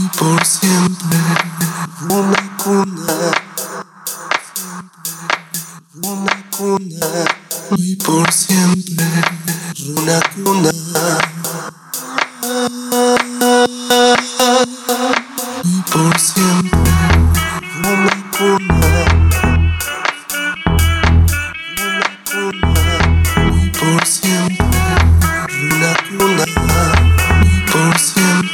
por siempre, una cuna, una cuna, y por siempre, una cuna, y por siempre, una cuna, y por siempre, una cuna, y por siempre.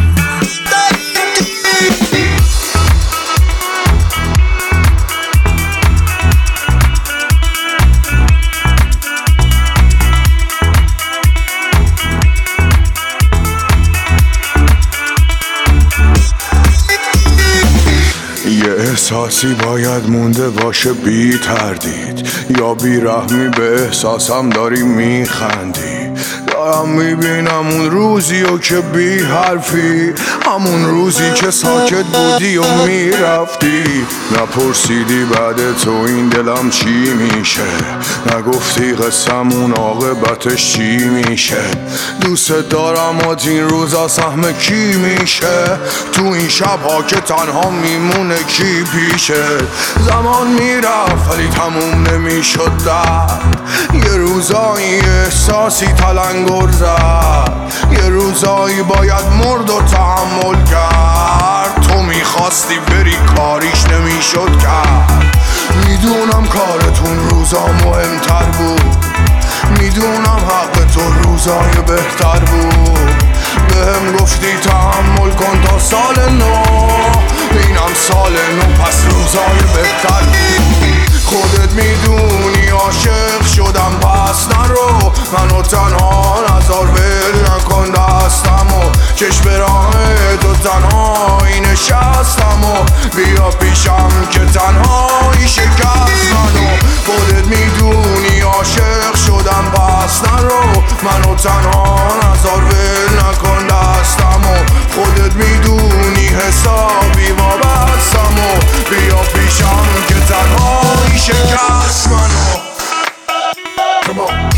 احساسی باید مونده باشه بی تردید، یا بیرحمی به احساسم داری میخندی. دارم میبینم اون روزی و که بی حرفی، همون روزی که ساکت بودی و میرفتی. نپرسیدی بعد تو این دلم چی میشه، نگفتی قسمون عاقبتش چی میشه. دوست دارم و این روزا سهم کی میشه، تو این شبها که تنها میمونه کی پیشه. زمان میرفت ولی تموم نمیشد درد، یه روزایی احساسی تلنگر زد، یه روزایی باید مرد و تحمل کرد. تو میخواستی بری کاریش نمیشد کرد. میدونم کارتون روزا مهمتر بود، میدونم حق تو روزای بهتر بود. بهم گفتی تحمل کن تا سال نو، اینم سال نو پس روزای بهتر بود. خودت میدونی عاشق شدم پس نرو، منو تنها نذار ول نکن دستم و چشم راه تو تنهایی نشستم و بیا پیشم که تنهایی شکست منو. خودت میدونی عاشق شدم پس نرو، منو تنها نذار ول نکن دستم و خودت میدونی حسابی وابستم و بیا پیشم که تنهایی شکست منو. Come on.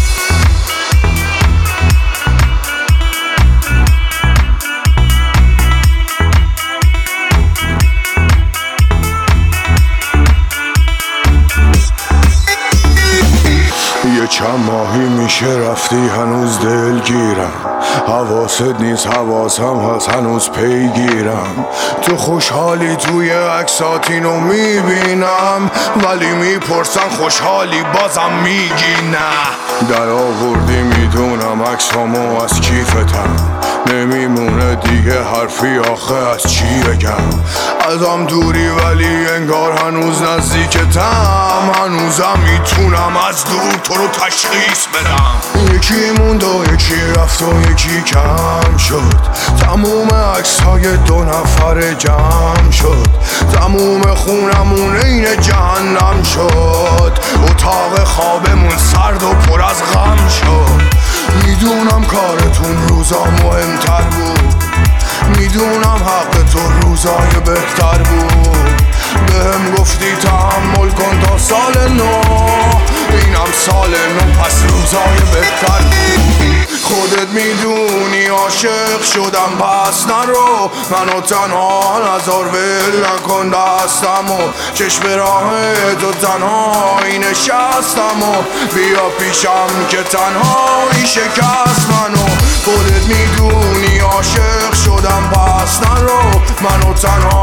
یه چند ماهی میشه رفتی هنوز دلگیرم، حواست نیست حواسم هست هنوز پیگیرم. تو خوشحالی توی عکسات اینو میبینم، ولی میپرسن خوشحالی بازم میگی نه. در آوردی میدونم عکسامو از کیفتم، نمیمونه دیگه حرفی آخه از چی بگم. ازم دوری ولی انگار هنوز نزدیکتم، هنوزم میتونم از دور تو رو تشخیص بدم. یکی موند و یکی رفت و یکی کم شد، تموم عکس‌های دو نفر جمع شد. تموم خونمون عین جهنم شد، اتاق خوابمون سرد و پر از غم شد. میدونم کارتون روزا مهمتر بود، میدونم حق تو روزای بهتر بود. بهم گفتی تحمل کن تا سال نو، اینم سال نو پس روزای بهتر بود. خودت میدونی عاشق شدم پس نرو، منو تنها نذار ول نکن دستم و چشم راه تو تنهایی نشستم و بیا پیشم که تنهایی شکست منو. خودت میدونی عاشق شدم پس نرو، منو تنها